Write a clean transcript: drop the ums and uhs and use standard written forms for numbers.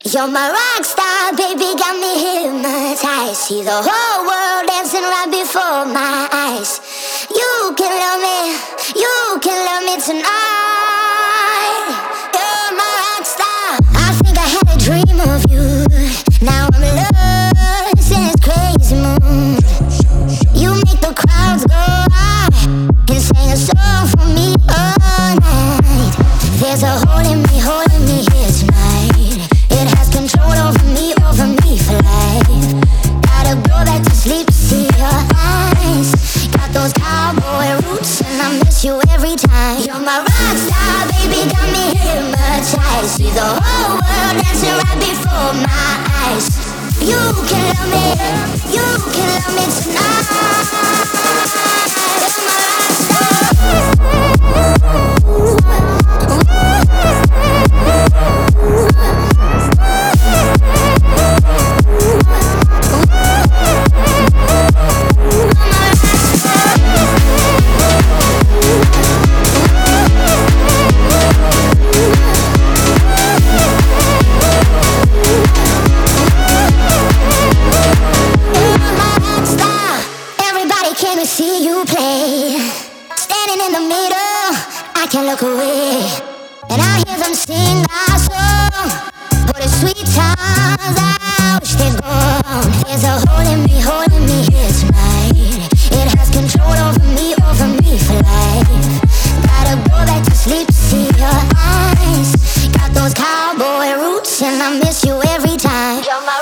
You're my rock star, baby, got me hypnotized. See the whole world dancing right before my eyes. You can love me tonight. You're my rock star. I think I had a dream of you. Now I'm lost in this crazy mood. You make the crowds go high and sing a song for me all night. There's a hole in me here tonight. It has control over me for life. Gotta go back to sleep to see your eyes. Got those cowboy roots and I miss you every time. You're my rock star, baby, got me hypnotized. See the whole world dancing right before my eyes. You can love me tonight. You're my rock star. Came to see you play. Standing in the middle, I can't look away. And I hear them sing our song. For the sweet times I wish they'd gone. There's a hole in me here tonight. It has control over me for life. Gotta go back to sleep to see your eyes. Got those cowboy roots and I miss you every time. You're my